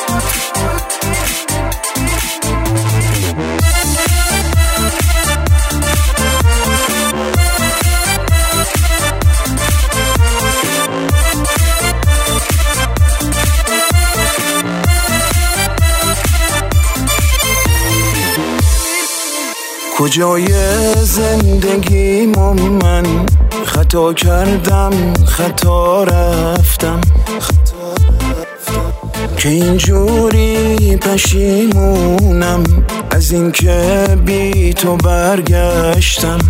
کجای زندگیمو من خطا کردم، خطا رفتم که اینجوری پشیمونم از این که بی تو برگشتم.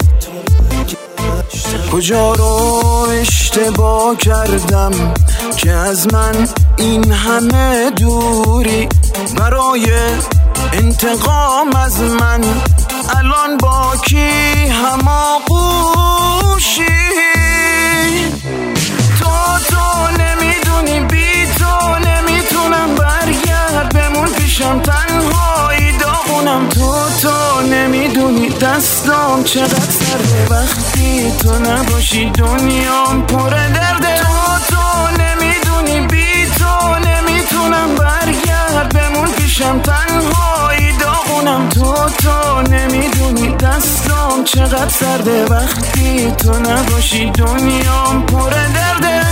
کجا رو اشتباه کردم که از من این همه دوری، برای انتقام از من الان با کی هماغوشی؟ تو نمیدونی بی تو نمیتونم برگرد، بمون پیشم تنهایی داغونم. تو نمیدونی دستام چقدر سرده وقتی تو نباشی، دنیام پر درده. تو نمیدونی بی تو نمیتونم برگرد، بمون پیشم تنهایی داغونم. تو نمیدونی دستام چقدر سرده وقتی تو نباشی، دنیام پر درده.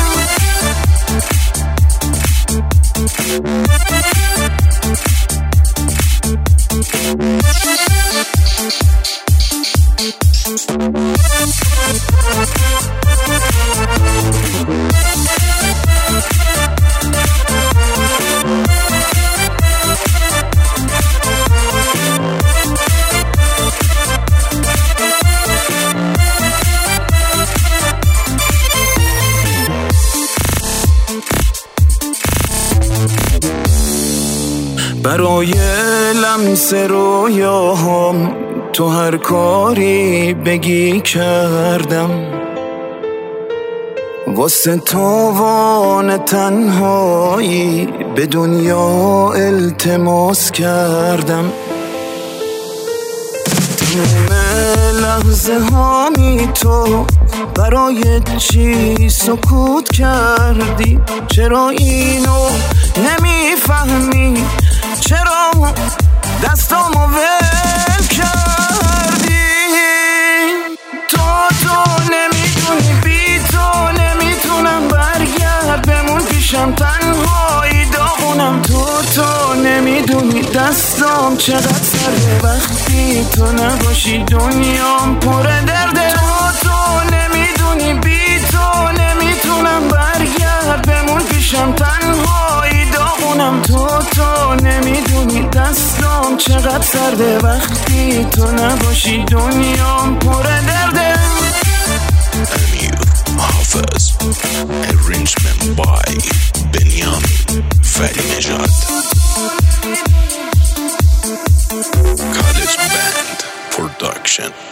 برای لمس رویاهم تو هر کاری بگی کردم، واسه تاوان تنهایی به دنیا التماس کردم. تمام لحظه هامی تو برای چی سکوت کردی؟ چرا اینو نمیفهمی؟ چرا دستامو ول کردی؟ تو نمیدونی بی تو نمیتونم برگرد، بمون پیشم تنهایی داغونم. تو نمیدونی دستام چقدر سرده وقتی تو نباشی، دنیام پر درده. تو نمیدونی بی تو نمیتونم برگرد، بمون پیشم تنهایی داغونم. تو نمیدونی دستام چقدر سرده وقتی تو نباشی، دنیام پر درده. Amir Hafez, arrangement by Benyamin Farinejad, College Band Production.